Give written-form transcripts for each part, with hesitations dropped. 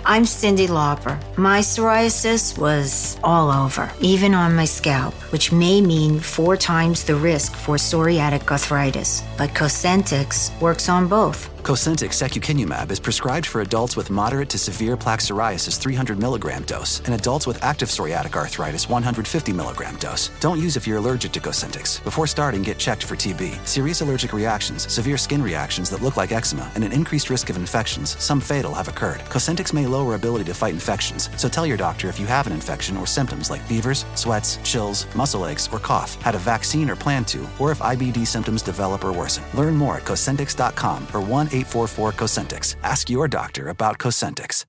I'm Cyndi Lauper. My psoriasis was all over, even on my scalp, which may mean 4 times the risk for psoriatic arthritis. But Cosentyx works on both. Cosentyx secukinumab is prescribed for adults with moderate to severe plaque psoriasis 300 milligram dose and adults with active psoriatic arthritis 150 milligram dose. Don't use if you're allergic to Cosentyx. Before starting, get checked for TB, serious allergic reactions, severe skin reactions that look like eczema, and an increased risk of infections, some fatal, have occurred. Cosentyx may lower ability to fight infections, so tell your doctor if you have an infection or symptoms like fevers, sweats, chills, muscle aches, or cough, had a vaccine or plan to, or if IBD symptoms develop or worsen. Learn more at Cosentyx.com or 1-844-COSENTYX. Ask your doctor about Cosentyx.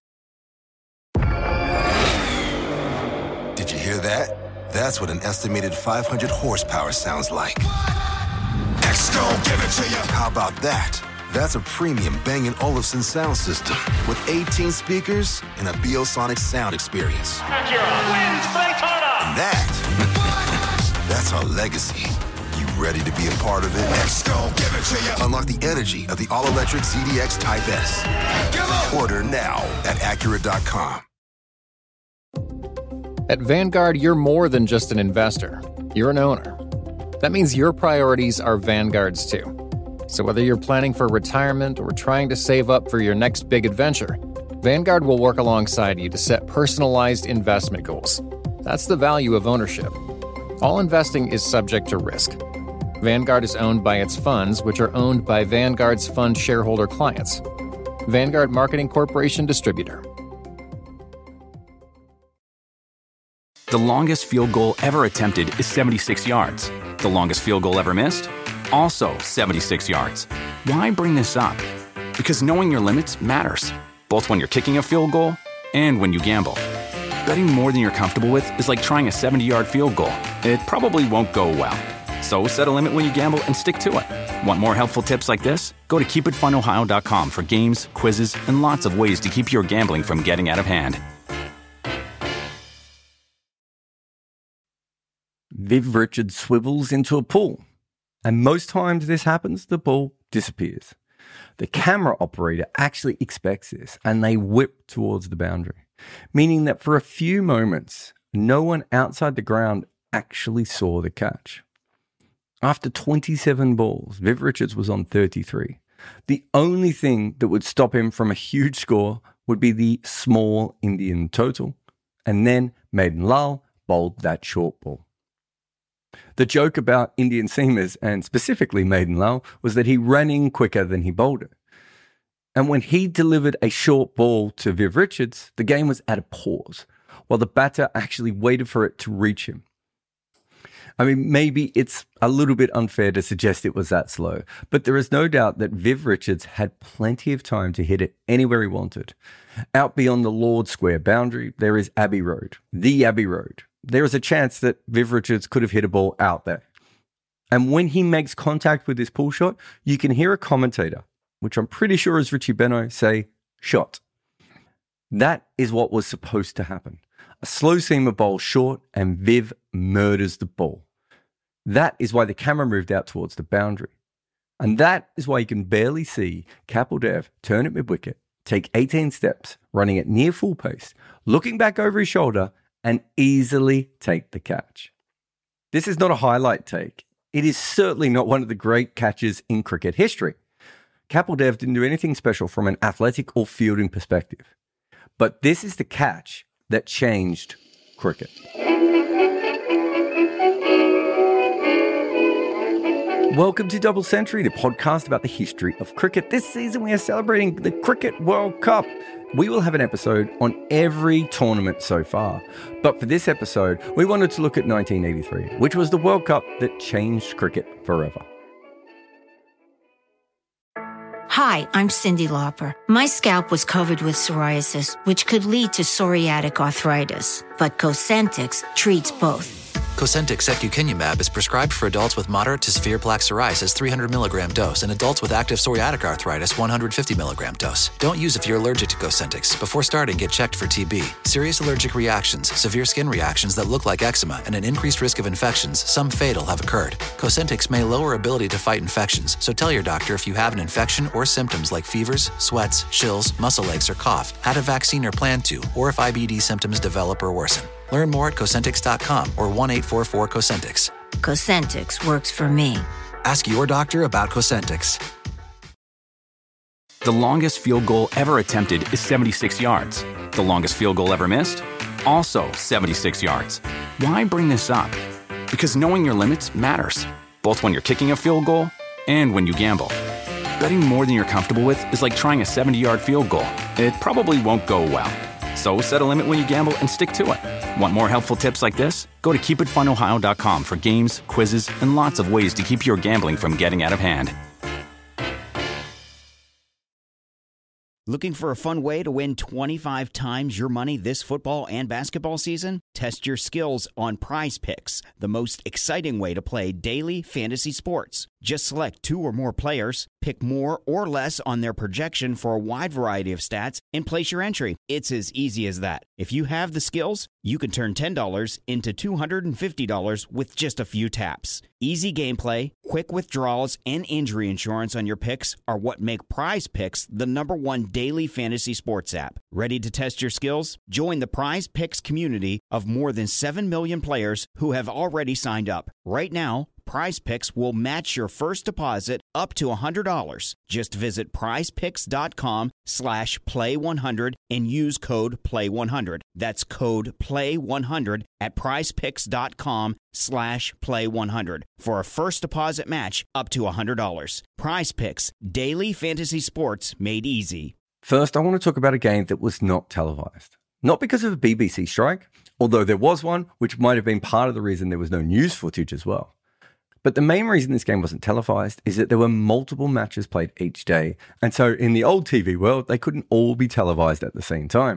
Did you hear that? That's what an estimated 500 horsepower sounds like. X gon' give it to you. How about that? That's a premium Bang & Olufsen sound system with 18 speakers and a Biosonic sound experience. Acura wins Daytona. And that's our legacy. You ready to be a part of it? X gon' give it to you. Unlock the energy of the all-electric ZDX Type S. Order now at Acura.com. At Vanguard, you're more than just an investor. You're an owner. That means your priorities are Vanguard's too. So whether you're planning for retirement or trying to save up for your next big adventure, Vanguard will work alongside you to set personalized investment goals. That's the value of ownership. All investing is subject to risk. Vanguard is owned by its funds, which are owned by Vanguard's fund shareholder clients. Vanguard Marketing Corporation Distributor. The longest field goal ever attempted is 76 yards. The longest field goal ever missed? Also 76 yards. Why bring this up? Because knowing your limits matters, both when you're kicking a field goal and when you gamble. Betting more than you're comfortable with is like trying a 70-yard field goal. It probably won't go well. So set a limit when you gamble and stick to it. Want more helpful tips like this? Go to keepitfunohio.com for games, quizzes, and lots of ways to keep your gambling from getting out of hand. Viv Richards swivels into a pool. And most times this happens, the ball disappears. The camera operator actually expects this, and they whip towards the boundary, meaning that for a few moments, no one outside the ground actually saw the catch. After 27 balls, Viv Richards was on 33. The only thing that would stop him from a huge score would be the small Indian total, and then Maiden Lal bowled that short ball. The joke about Indian seamers, and specifically Maiden Lal, was that he ran in quicker than he bowled it. And when he delivered a short ball to Viv Richards, the game was at a pause, while the batter actually waited for it to reach him. I mean, maybe it's a little bit unfair to suggest it was that slow, but there is no doubt that Viv Richards had plenty of time to hit it anywhere he wanted. Out beyond the Lord Square boundary, there is Abbey Road, the Abbey Road. There is a chance that Viv Richards could have hit a ball out there. And when he makes contact with this pull shot, you can hear a commentator, which I'm pretty sure is Richie Benaud, say, shot. That is what was supposed to happen. A slow seamer bowls short and Viv murders the ball. That is why the camera moved out towards the boundary. And that is why you can barely see Kapil Dev turn at mid-wicket, take 18 steps, running at near full pace, looking back over his shoulder, and easily take the catch. This is not a highlight take. It is certainly not one of the great catches in cricket history. Kapil Dev didn't do anything special from an athletic or fielding perspective. But this is the catch that changed cricket. Welcome to Double Century, the podcast about the history of cricket. This season we are celebrating the Cricket World Cup. We will have an episode on every tournament so far. But for this episode, we wanted to look at 1983, which was the World Cup that changed cricket forever. Hi, I'm Cyndi Lauper. My scalp was covered with psoriasis, which could lead to psoriatic arthritis. But Cosentyx treats both. Cosentyx secukinumab is prescribed for adults with moderate to severe plaque psoriasis 300 milligram dose and adults with active psoriatic arthritis 150 milligram dose. Don't use if you're allergic to Cosentyx. Before starting, get checked for TB. Serious allergic reactions, severe skin reactions that look like eczema, and an increased risk of infections, some fatal, have occurred. Cosentyx may lower ability to fight infections, so tell your doctor if you have an infection or symptoms like fevers, sweats, chills, muscle aches, or cough, had a vaccine or plan to, or if IBD symptoms develop or worsen. Learn more at Cosentyx.com or 1-844-COSENTYX. Cosentyx works for me. Ask your doctor about Cosentyx. The longest field goal ever attempted is 76 yards. The longest field goal ever missed? Also 76 yards. Why bring this up? Because knowing your limits matters, both when you're kicking a field goal and when you gamble. Betting more than you're comfortable with is like trying a 70-yard field goal. It probably won't go well. So set a limit when you gamble and stick to it. Want more helpful tips like this? Go to keepitfunohio.com for games, quizzes, and lots of ways to keep your gambling from getting out of hand. Looking for a fun way to win 25 times your money this football and basketball season? Test your skills on Prize Picks, the most exciting way to play daily fantasy sports. Just select 2 or more players, pick more or less on their projection for a wide variety of stats, and place your entry. It's as easy as that. If you have the skills, you can turn $10 into $250 with just a few taps. Easy gameplay, quick withdrawals, and injury insurance on your picks are what make Prize Picks the #1 daily fantasy sports app. Ready to test your skills? Join the Prize Picks community of more than 7 million players who have already signed up. Right now, Prize Picks will match your first deposit up to $100. Just visit prizepicks.com/play100 and use code PLAY100. That's code PLAY100 at prizepicks.com/play100 for a first deposit match up to $100. Prize Picks, daily fantasy sports made easy. First, I want to talk about a game that was not televised. Not because of a BBC strike, although there was one, which might have been part of the reason there was no news footage as well. But the main reason this game wasn't televised is that there were multiple matches played each day, and so in the old TV world, they couldn't all be televised at the same time.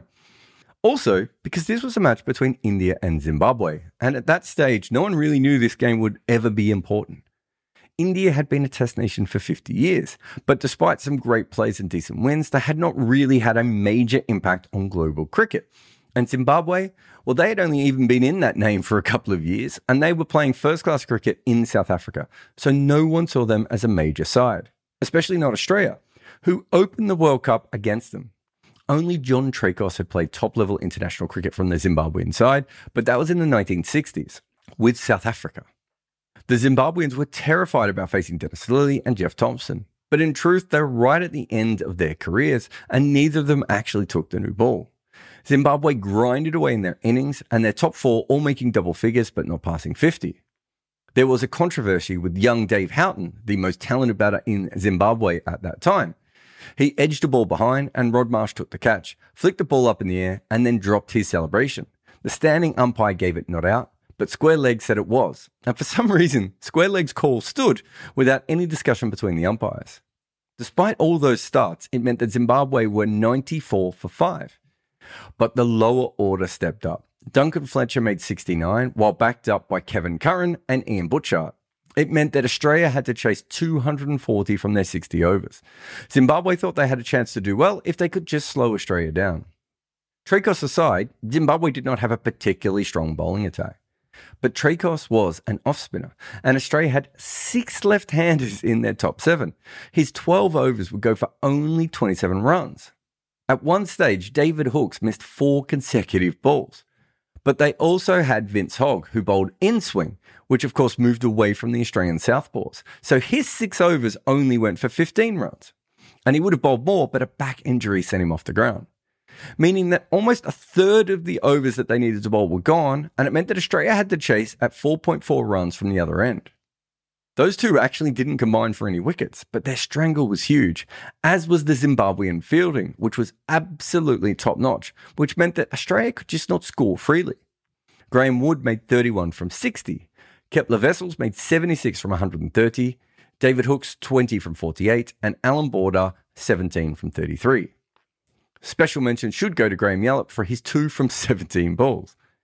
Also, because this was a match between India and Zimbabwe, and at that stage, no one really knew this game would ever be important. India had been a test nation for 50 years, but despite some great plays and decent wins, they had not really had a major impact on global cricket. And Zimbabwe, well, they had only even been in that name for a couple of years, and they were playing first-class cricket in South Africa, so no one saw them as a major side, especially not Australia, who opened the World Cup against them. Only John Tracos had played top-level international cricket from the Zimbabwean side, but that was in the 1960s, with South Africa. The Zimbabweans were terrified about facing Dennis Lillee and Jeff Thompson, but in truth, they were right at the end of their careers, and neither of them actually took the new ball. Zimbabwe grinded away in their innings, and their top 4 all making double figures but not passing 50. There was a controversy with young Dave Houghton, the most talented batter in Zimbabwe at that time. He edged a ball behind, and Rod Marsh took the catch, flicked the ball up in the air, and then dropped his celebration. The standing umpire gave it not out, but Square Leg said it was. And for some reason, Square Leg's call stood without any discussion between the umpires. Despite all those starts, it meant that Zimbabwe were 94 for 5. But the lower order stepped up. Duncan Fletcher made 69, while backed up by Kevin Curran and Ian Butchart. It meant that Australia had to chase 240 from their 60 overs. Zimbabwe thought they had a chance to do well if they could just slow Australia down. Tracos aside, Zimbabwe did not have a particularly strong bowling attack. But Tracos was an off-spinner, and Australia had 6 left-handers in their top 7. His 12 overs would go for only 27 runs. At one stage, David Hooks missed 4 consecutive balls. But they also had Vince Hogg, who bowled in-swing, which of course moved away from the Australian southpaws. So his 6 overs only went for 15 runs. And he would have bowled more, but a back injury sent him off the ground. Meaning that almost a third of the overs that they needed to bowl were gone, and it meant that Australia had to chase at 4.4 runs from the other end. Those two actually didn't combine for any wickets, but their strangle was huge, as was the Zimbabwean fielding, which was absolutely top-notch, which meant that Australia could just not score freely. Graham Wood made 31 from 60, Kepler Wessels made 76 from 130, David Hooks 20 from 48, and Alan Border 17 from 33. Special mention should go to Graham Yallop for his 2 from 17 balls.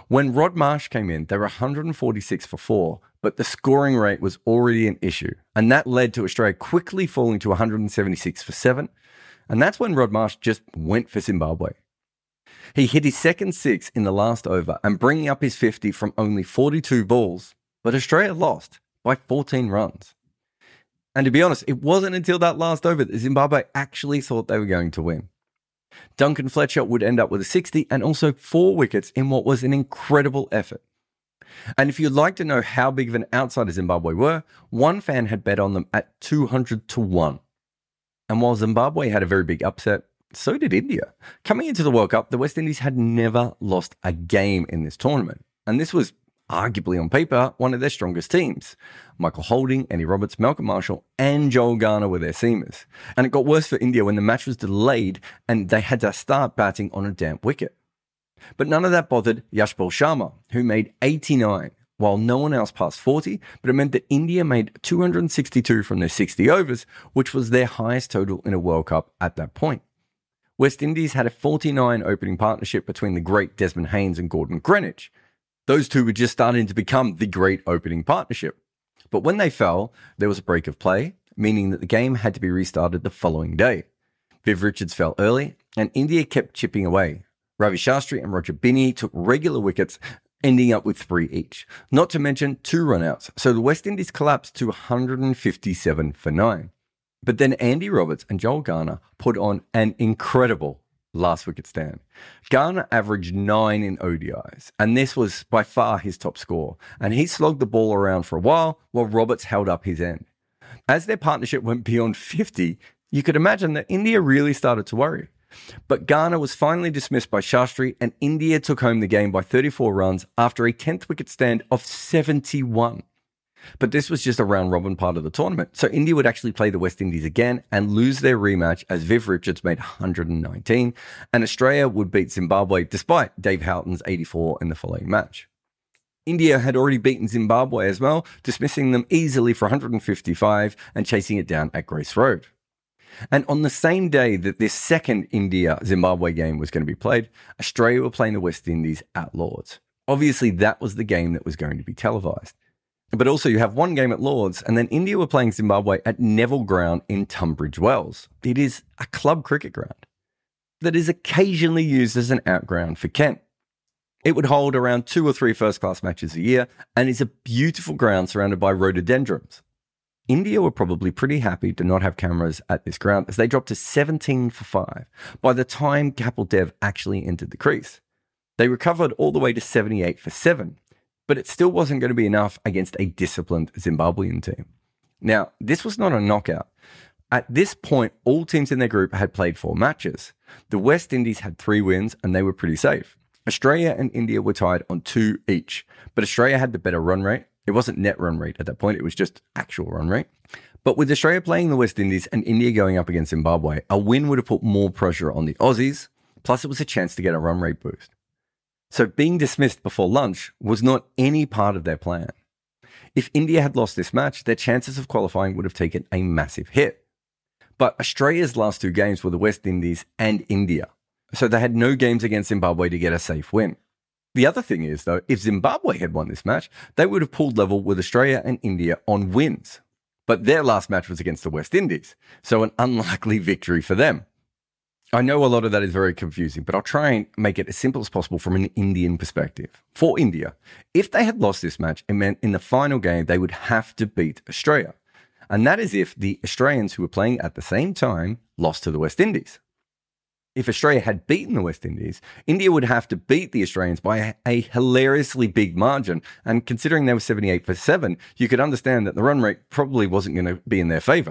When Rod Marsh came in, they were 146 for 4, but the scoring rate was already an issue, and that led to Australia quickly falling to 176 for 7, and that's when Rod Marsh just went for Zimbabwe. He hit his second 6 in the last over and bringing up his 50 from only 42 balls, but Australia lost by 14 runs. And to be honest, it wasn't until that last over that Zimbabwe actually thought they were going to win. Duncan Fletcher would end up with a 60 and also 4 wickets in what was an incredible effort. And if you'd like to know how big of an outsider Zimbabwe were, one fan had bet on them at 200-1. And while Zimbabwe had a very big upset, so did India. Coming into the World Cup, the West Indies had never lost a game in this tournament. And this was arguably on paper one of their strongest teams. Michael Holding, Andy Roberts, Malcolm Marshall, and Joel Garner were their seamers. And it got worse for India when the match was delayed and they had to start batting on a damp wicket. But none of that bothered Yashpal Sharma, who made 89, while no one else passed 40, but it meant that India made 262 from their 60 overs, which was their highest total in a World Cup at that point. West Indies had a 49 opening partnership between the great Desmond Haynes and Gordon Greenwich. Those two were just starting to become the great opening partnership. But when they fell, there was a break of play, meaning that the game had to be restarted the following day. Viv Richards fell early, and India kept chipping away. Ravi Shastri and Roger Binny took regular wickets, ending up with 3 each, not to mention 2 run-outs, so the West Indies collapsed to 157 for 9. But then Andy Roberts and Joel Garner put on an incredible last wicket stand. Garner averaged 9 in ODIs, and this was by far his top score, and he slogged the ball around for a while Roberts held up his end. As their partnership went beyond 50, you could imagine that India really started to worry. But Garner was finally dismissed by Shastri, and India took home the game by 34 runs after a 10th wicket stand of 71. But this was just a round-robin part of the tournament, so India would actually play the West Indies again and lose their rematch as Viv Richards made 119, and Australia would beat Zimbabwe despite Dave Houghton's 84 in the following match. India had already beaten Zimbabwe as well, dismissing them easily for 155 and chasing it down at Grace Road. And on the same day that this second India-Zimbabwe game was going to be played, Australia were playing the West Indies at Lords. Obviously, that was the game that was going to be televised. But also you have one game at Lords, and then India were playing Zimbabwe at Neville Ground in Tunbridge Wells. It is a club cricket ground that is occasionally used as an outground for Kent. It would hold around 2 or 3 first-class matches a year and is a beautiful ground surrounded by rhododendrons. India were probably pretty happy to not have cameras at this ground as they dropped to 17 for 5 by the time Kapil Dev actually entered the crease. They recovered all the way to 78 for 7, but it still wasn't going to be enough against a disciplined Zimbabwean team. Now, this was not a knockout. At this point, all teams in their group had played 4 matches. The West Indies had 3 wins and they were pretty safe. Australia and India were tied on 2 each, but Australia had the better run rate. It wasn't net run rate at that point, it was just actual run rate. But with Australia playing the West Indies and India going up against Zimbabwe, a win would have put more pressure on the Aussies, plus it was a chance to get a run rate boost. So being dismissed before lunch was not any part of their plan. If India had lost this match, their chances of qualifying would have taken a massive hit. But Australia's last 2 games were the West Indies and India, so they had no games against Zimbabwe to get a safe win. The other thing is, though, if Zimbabwe had won this match, they would have pulled level with Australia and India on wins. But their last match was against the West Indies, so an unlikely victory for them. I know a lot of that is very confusing, but I'll try and make it as simple as possible from an Indian perspective. For India, if they had lost this match, it meant in the final game they would have to beat Australia. And that is if the Australians who were playing at the same time lost to the West Indies. If Australia had beaten the West Indies, India would have to beat the Australians by a hilariously big margin. And considering they were 78 for 7, you could understand that the run rate probably wasn't going to be in their favour.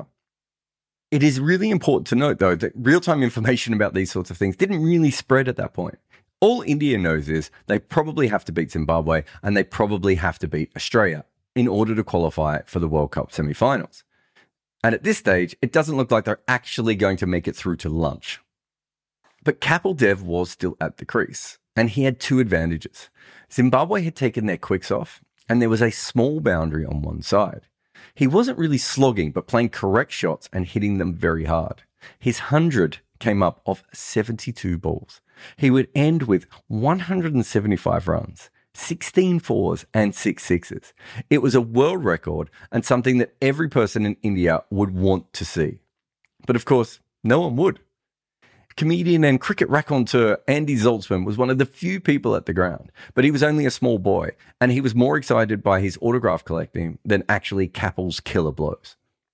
It is really important to note, though, that real-time information about these sorts of things didn't really spread at that point. All India knows is they probably have to beat Zimbabwe and they probably have to beat Australia in order to qualify for the World Cup semi-finals. And at this stage, it doesn't look like they're actually going to make it through to lunch. But Kapil Dev was still at the crease, and he had 2 advantages. Zimbabwe had taken their quicks off, and there was a small boundary on one side. He wasn't really slogging, but playing correct shots and hitting them very hard. His 100 came up off 72 balls. He would end with 175 runs, 16 fours and 6 sixes. It was a world record and something that every person in India would want to see. But of course, no one would. Comedian and cricket raconteur Andy Zaltzman was one of the few people at the ground, but he was only a small boy, and he was more excited by his autograph collecting than actually Kapil's killer blows.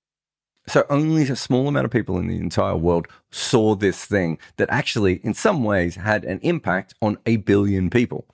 So only a small amount of people in the entire world saw this thing that actually, in some ways, had an impact on 1 billion people.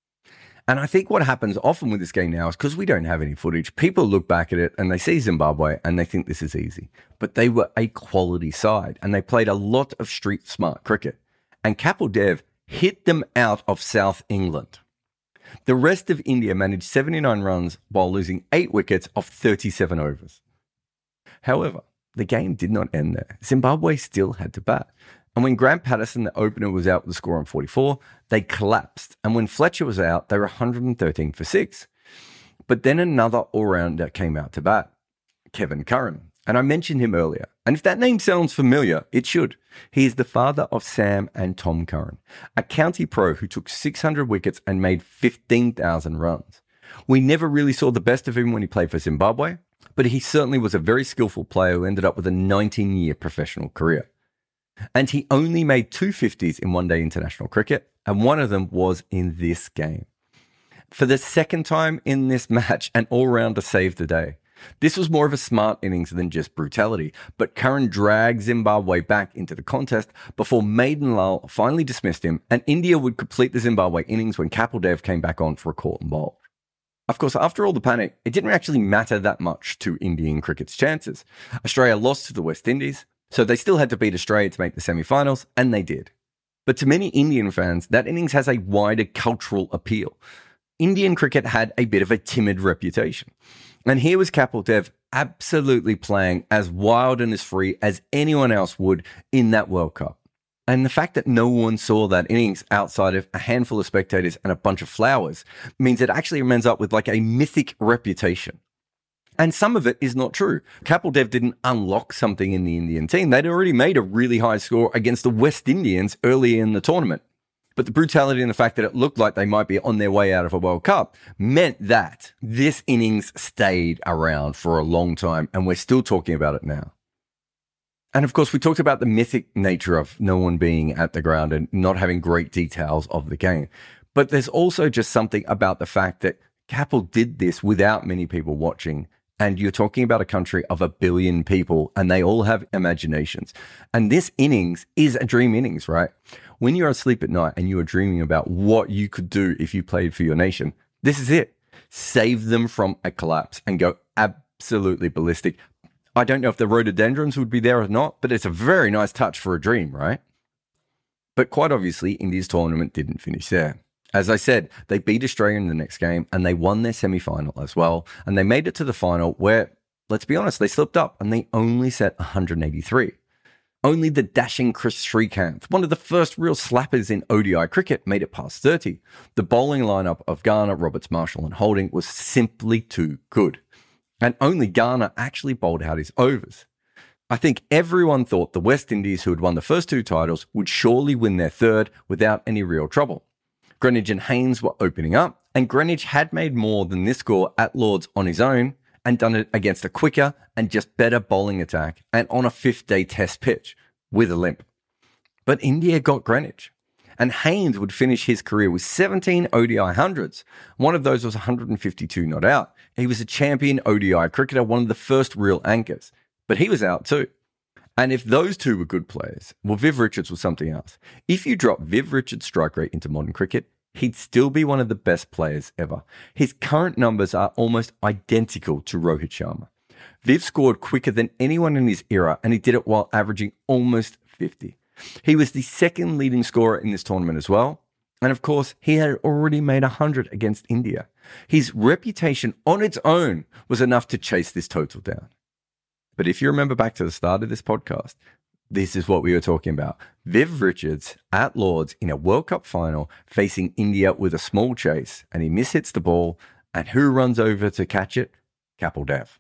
And I think what happens often with this game now is because we don't have any footage, people look back at it and they see Zimbabwe and they think this is easy. But they were a quality side and they played a lot of street smart cricket. And Kapil Dev hit them out of South England. The rest of India managed 79 runs while losing 8 wickets of 37 overs. However, the game did not end there. Zimbabwe still had to bat. And when Grant Patterson, the opener, was out with a score on 44, they collapsed. And when Fletcher was out, they were 113 for 6. But then another all-rounder came out to bat, Kevin Curran. And I mentioned him earlier. And if that name sounds familiar, it should. He is the father of Sam and Tom Curran, a county pro who took 600 wickets and made 15,000 runs. We never really saw the best of him when he played for Zimbabwe, but he certainly was a very skillful player who ended up with a 19-year professional career. And he only made 2 50s in one-day international cricket, and one of them was in this game. For the second time in this match, an all-rounder saved the day. This was more of a smart innings than just brutality, but Curran dragged Zimbabwe back into the contest before Maiden Lal finally dismissed him, and India would complete the Zimbabwe innings when Kapil Dev came back on for a caught and bowled. Of course, after all the panic, it didn't actually matter that much to Indian cricket's chances. Australia lost to the West Indies, so they still had to beat Australia to make the semi-finals, and they did. But to many Indian fans, that innings has a wider cultural appeal. Indian cricket had a bit of a timid reputation. And here was Kapil Dev absolutely playing as wild and as free as anyone else would in that World Cup. And the fact that no one saw that innings outside of a handful of spectators and a bunch of flowers means it actually remains up with like a mythic reputation. And some of it is not true. Kapil Dev didn't unlock something in the Indian team. They'd already made a really high score against the West Indians early in the tournament. But the brutality and the fact that it looked like they might be on their way out of a World Cup meant that this innings stayed around for a long time, and we're still talking about it now. And of course, we talked about the mythic nature of no one being at the ground and not having great details of the game. But there's also just something about the fact that Kapil did this without many people watching. And you're talking about a country of 1 billion people, and they all have imaginations. And this innings is a dream innings, right? When you're asleep at night and you are dreaming about what you could do if you played for your nation, this is it. Save them from a collapse and go absolutely ballistic. I don't know if the rhododendrons would be there or not, but it's a very nice touch for a dream, right? But quite obviously, India's tournament didn't finish there. As I said, they beat Australia in the next game and they won their semi-final as well. And they made it to the final where, let's be honest, they slipped up and they only set 183. Only the dashing Chris Srikanth, one of the first real slappers in ODI cricket, made it past 30. The bowling lineup of Garner, Roberts, Marshall and Holding was simply too good. And only Garner actually bowled out his overs. I think everyone thought the West Indies, who had won the first 2 titles, would surely win their third without any real trouble. Greenidge and Haynes were opening up, and Greenidge had made more than this score at Lords on his own and done it against a quicker and just better bowling attack and on a 5th-day test pitch with a limp. But India got Greenidge, and Haynes would finish his career with 17 ODI hundreds. One of those was 152 not out. He was a champion ODI cricketer, one of the first real anchors, but he was out too. And if those two were good players, well, Viv Richards was something else. If you drop Viv Richards' strike rate into modern cricket, he'd still be one of the best players ever. His current numbers are almost identical to Rohit Sharma. Viv scored quicker than anyone in his era, and he did it while averaging almost 50. He was the second leading scorer in this tournament as well. And of course, he had already made 100 against India. His reputation on its own was enough to chase this total down. But if you remember back to the start of this podcast, this is what we were talking about. Viv Richards at Lords in a World Cup final facing India with a small chase, and he mishits the ball, and who runs over to catch it? Kapil Dev.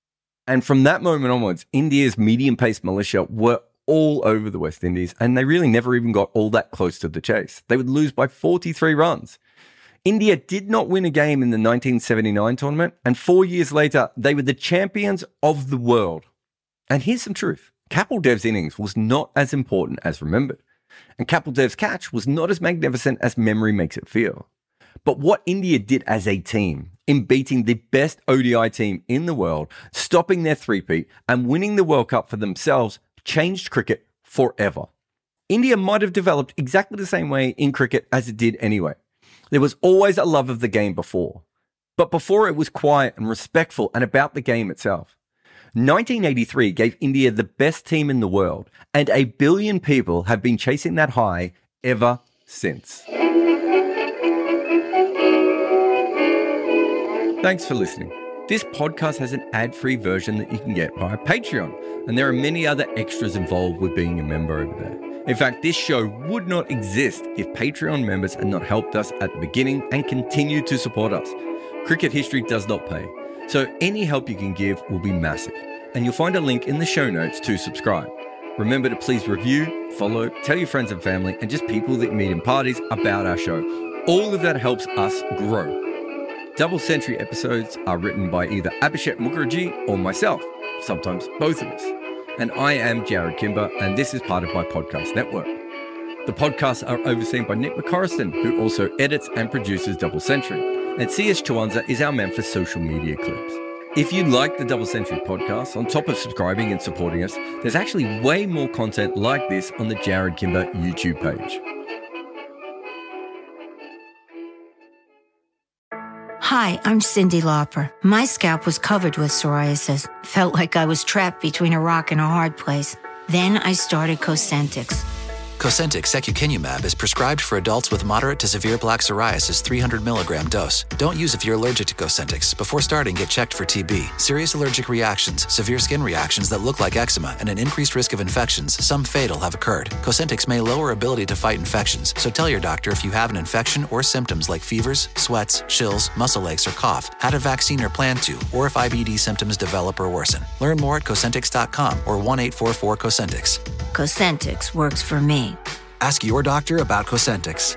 And from that moment onwards, India's medium-paced militia were all over the West Indies, and they really never even got all that close to the chase. They would lose by 43 runs. India did not win a game in the 1979 tournament, and 4 years later, they were the champions of the world. And here's some truth. Kapil Dev's innings was not as important as remembered, and Kapil Dev's catch was not as magnificent as memory makes it feel. But what India did as a team in beating the best ODI team in the world, stopping their three-peat, and winning the World Cup for themselves changed cricket forever. India might have developed exactly the same way in cricket as it did anyway. There was always a love of the game before. But before it was quiet and respectful and about the game itself. 1983 gave India the best team in the world, and 1 billion people have been chasing that high ever since. Thanks for listening. This podcast has an ad-free version that you can get via Patreon, and there are many other extras involved with being a member over there. In fact, this show would not exist if Patreon members had not helped us at the beginning and continue to support us. Cricket history does not pay, so any help you can give will be massive, and you'll find a link in the show notes to subscribe. Remember to please review, follow, tell your friends and family, and just people that you meet in parties about our show. All of that helps us grow. Double Century episodes are written by either Abhishek Mukherjee or myself, sometimes both of us. And I am Jared Kimber, and this is part of my podcast network. The podcasts are overseen by Nick McCorriston, who also edits and produces Double Century. And CS Chwanza is our man for social media clips. If you like the Double Century podcast, on top of subscribing and supporting us, there's actually way more content like this on the Jared Kimber YouTube page. Hi, I'm Cyndi Lauper. My scalp was covered with psoriasis. Felt like I was trapped between a rock and a hard place. Then I started Cosentyx. Cosentyx secukinumab is prescribed for adults with moderate to severe plaque psoriasis 300 milligram dose. Don't use if you're allergic to Cosentyx. Before starting, get checked for TB. Serious allergic reactions, severe skin reactions that look like eczema, and an increased risk of infections, some fatal, have occurred. Cosentyx may lower ability to fight infections, so tell your doctor if you have an infection or symptoms like fevers, sweats, chills, muscle aches, or cough, had a vaccine or plan to, or if IBD symptoms develop or worsen. Learn more at Cosentyx.com or 1-844-COSENTYX. Cosentyx works for me. Ask your doctor about Cosentyx.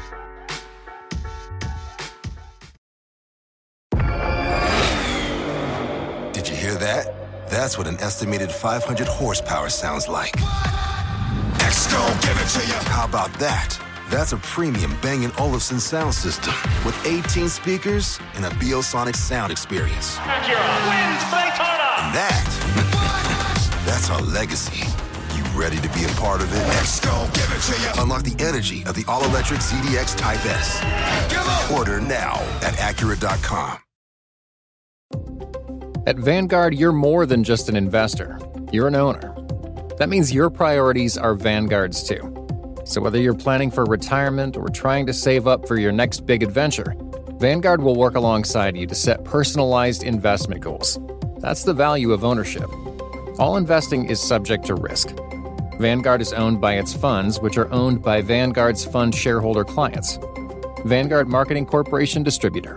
Did you hear that? That's what an estimated 500 horsepower sounds like. X-Gon, give it to you. How about that? That's a premium Bang & Olufsen sound system with 18 speakers and a Biosonic sound experience. Acura wins Daytona. And that's our legacy. Ready to be a part of it? X-Gon, give it to you. Unlock the energy of the all-electric ZDX Type S. Order now at Acura.com. At Vanguard, you're more than just an investor. You're an owner. That means your priorities are Vanguard's too. So whether you're planning for retirement or trying to save up for your next big adventure, Vanguard will work alongside you to set personalized investment goals. That's the value of ownership. All investing is subject to risk. Vanguard is owned by its funds, which are owned by Vanguard's fund shareholder clients. Vanguard Marketing Corporation Distributor.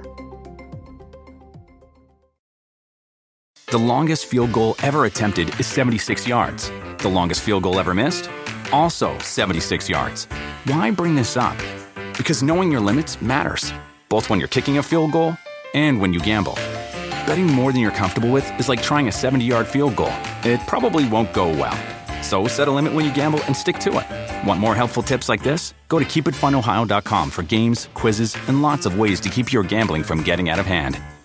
The longest field goal ever attempted is 76 yards. The longest field goal ever missed? Also 76 yards. Why bring this up? Because knowing your limits matters, both when you're kicking a field goal and when you gamble. Betting more than you're comfortable with is like trying a 70-yard field goal. It probably won't go well. So set a limit when you gamble and stick to it. Want more helpful tips like this? Go to keepitfunohio.com for games, quizzes, and lots of ways to keep your gambling from getting out of hand.